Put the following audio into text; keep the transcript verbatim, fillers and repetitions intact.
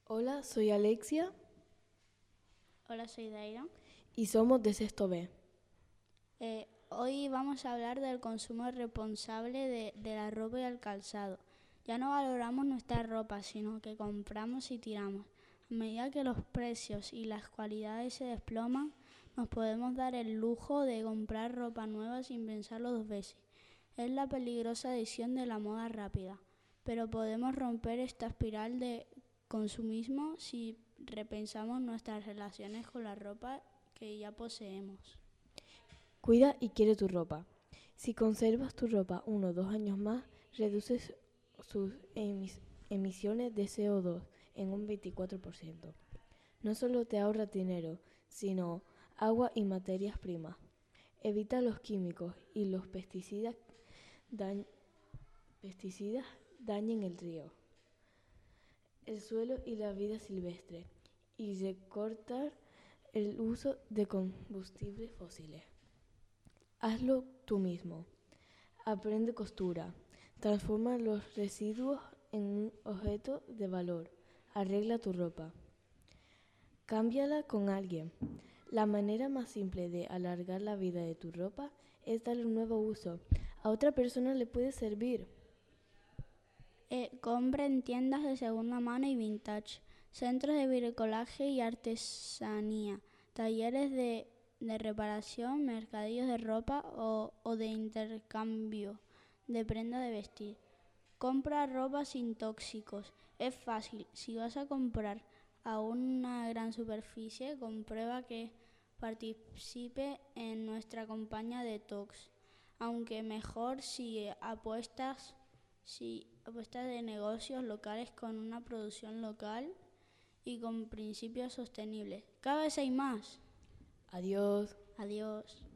Hola, soy Alexia Hola, soy Daira. y somos de Sexto B. Eh, hoy vamos a hablar del consumo responsable de, de la ropa y el calzado. Ya no valoramos nuestra ropa, sino que compramos y tiramos. A medida que los precios y las cualidades se desploman, nos podemos dar el lujo de comprar ropa nueva sin pensarlo dos veces. Es la peligrosa adicción de la moda rápida, pero podemos romper esta espiral de consumismo si repensamos nuestras relaciones con la ropa que ya poseemos. Cuida y quiere tu ropa. Si conservas tu ropa uno o dos años más, reduces sus emis- emisiones de C O dos en un veinticuatro por ciento. No solo te ahorra dinero, sino agua y materias primas. Evita los químicos y los pesticidas, dañ- pesticidas dañen el río, el suelo y la vida silvestre, y recortar el uso de combustibles fósiles. Hazlo tú mismo. Aprende costura. Transforma los residuos en un objeto de valor. Arregla tu ropa. Cámbiala con alguien. La manera más simple de alargar la vida de tu ropa es darle un nuevo uso. A otra persona le puede servir. Eh, compra en tiendas de segunda mano y vintage, centros de bricolaje y artesanía, talleres de, de reparación, mercadillos de ropa o, o de intercambio de prenda de vestir. Compra ropa sin tóxicos. Es fácil. Si vas a comprar a una gran superficie, comprueba que participe en nuestra campaña de Detox. Aunque mejor si apuestas, si apuestas de negocios locales con una producción local y con principios sostenibles. Cada vez hay más. Adiós. Adiós.